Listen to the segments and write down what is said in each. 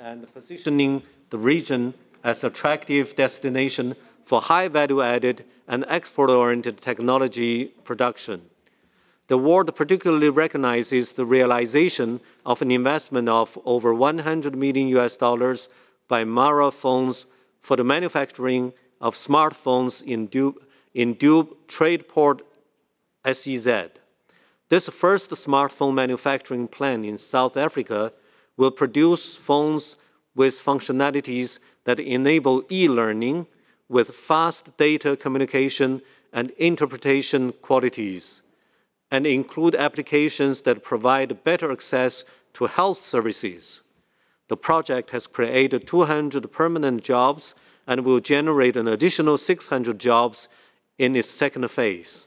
and positioning the region as an attractive destination for high value-added and export-oriented technology production. The award particularly recognizes the realization of an investment of over $100 million by Mara Phones for the manufacturing of smartphones in Dube Tradeport, SEZ. This first smartphone manufacturing plant in South Africa will produce phones with functionalities that enable e-learning with fast data communication and interpretation qualities, and include applications that provide better access to health services. The project has created 200 permanent jobs and will generate an additional 600 jobs in its second phase.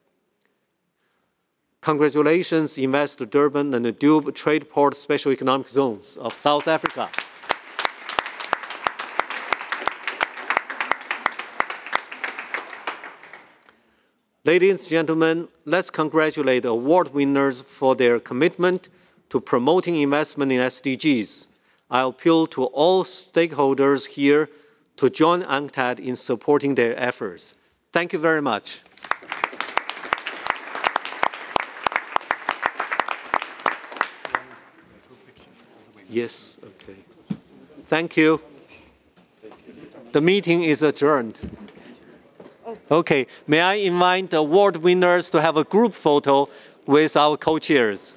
Congratulations, Invest Durban and the Dube Tradeport Special Economic Zones of South Africa. Ladies and gentlemen, let's congratulate the award winners for their commitment to promoting investment in SDGs. I appeal to all stakeholders here to join UNCTAD in supporting their efforts. Thank you very much. Yes, okay. Thank you. The meeting is adjourned. Okay, may I invite the award winners to have a group photo with our co-chairs.